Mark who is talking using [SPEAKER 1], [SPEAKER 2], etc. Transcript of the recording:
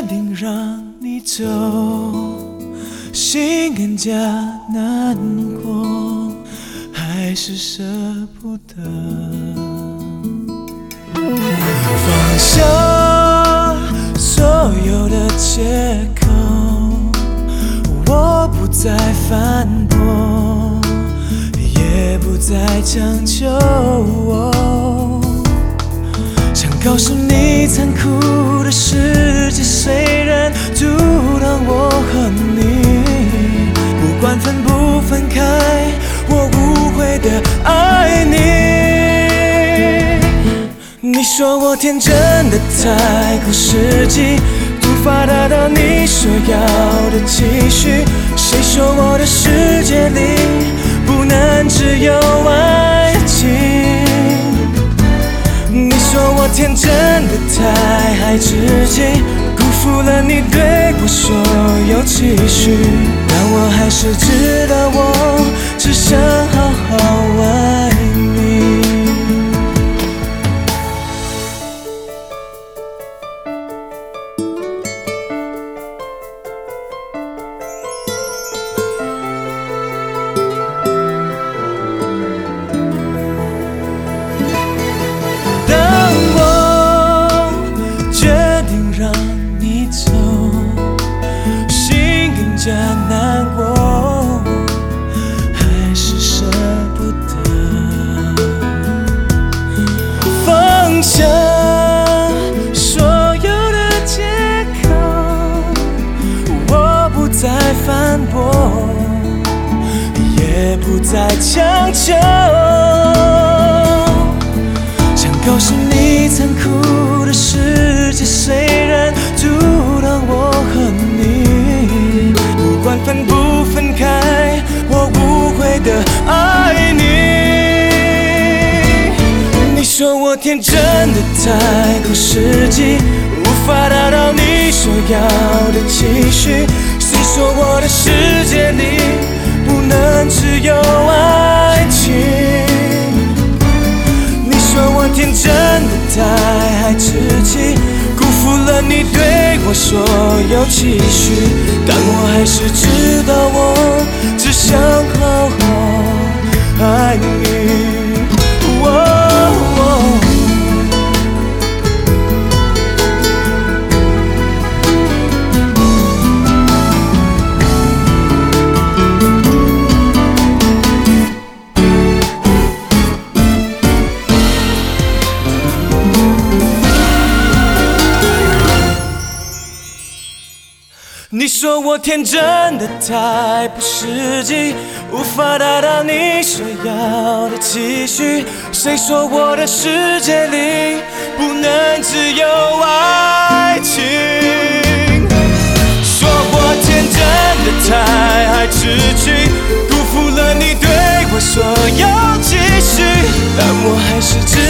[SPEAKER 1] 定让你走，心更加难过，还是舍不得。放下所有的借口，我不再反驳，也不再强求。想告诉你，残酷的世界虽然阻挡我和你，不管分不分开，我无悔的爱你。你说我天真的太过实际，无法达到你所要的期许。谁说我的世界里不能只有爱情？你说我天真的太爱自己，辜负了你对我所有期许，但我还是知道我只想好好爱你。更加难过，还是舍不得。放下所有的借口，我不再反驳，也不再强求。想告诉你，残酷的世界虽然阻挡我和你，不管分不分开，我无悔的爱你。你说我天真的太过实际，无法达到你所要的期许。谁说我的世界里不能只有爱情？你说我天真的太爱自己，辜负了你对我所有期许，但我还是知道我只想好好爱你。你说我天真的太不实际，无法达到你所要的期许。谁说我的世界里不能只有爱情？说我天真的太爱自己，辜负了你对我所有期许，但我还是